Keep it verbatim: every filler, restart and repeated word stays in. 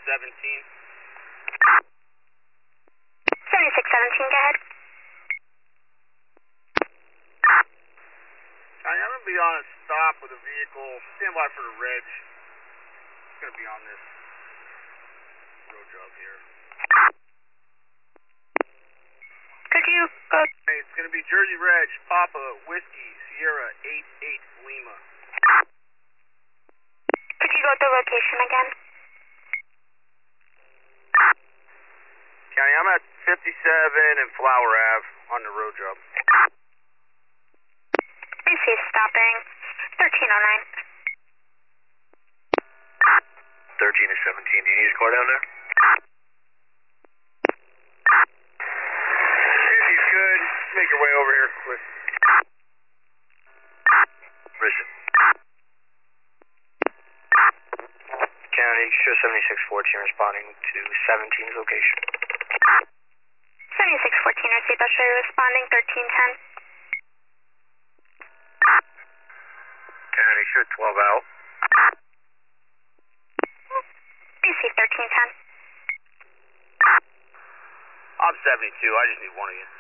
seventeen. seventy-six seventeen, go ahead. County, I'm going to be on a stop with a vehicle. Stand by for the reg. It's going to be on this road job here. Could you go? Hey, it's going to be Jersey Reg, Papa, Whiskey, Sierra, eight eight Lima. Could you go to the location again? County, I'm at fifty-seven and Flower Ave on the road job. B C stopping. thirteen oh nine. thirteen to seventeen. Do you need a car down there? If you could, make your way over here quick. Listen. County, show seventy-six fourteen responding to seventeen's location. seventy-six fourteen, received. I'll show you responding. thirteen ten. County, show twelve out. B C thirteen ten. I'm seventy-two. I just need one of you.